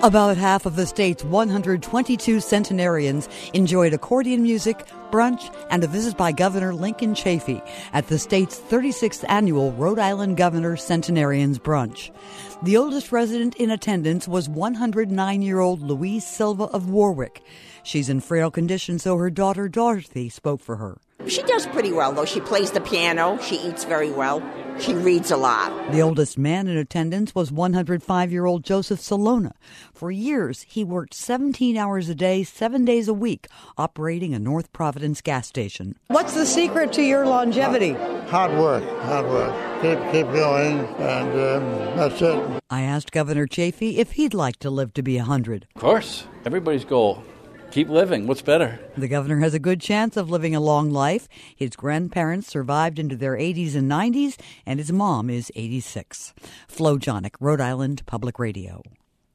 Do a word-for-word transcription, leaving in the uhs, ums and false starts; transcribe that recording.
About half of the state's one hundred twenty-two centenarians enjoyed accordion music, brunch, and a visit by Governor Lincoln Chafee at the state's thirty-sixth annual Rhode Island Governor Centenarians Brunch. The oldest resident in attendance was one hundred nine-year-old Louise Silva of Warwick. She's in frail condition, so her daughter Dorothy spoke for her. She does pretty well, though. She plays the piano. She eats very well. She reads a lot. The oldest man in attendance was one hundred five-year-old Joseph Salona. For years, he worked seventeen hours a day, seven days a week, operating a North Providence gas station. What's the secret to your longevity? Hard work, hard work. Keep, keep going, and um, that's it. I asked Governor Chafee if he'd like to live to be one hundred. Of course. Everybody's goal. Keep living. What's better? The governor has a good chance of living a long life. His grandparents survived into their eighties and nineties, and his mom is eighty-six. Flo Jonick, Rhode Island Public Radio.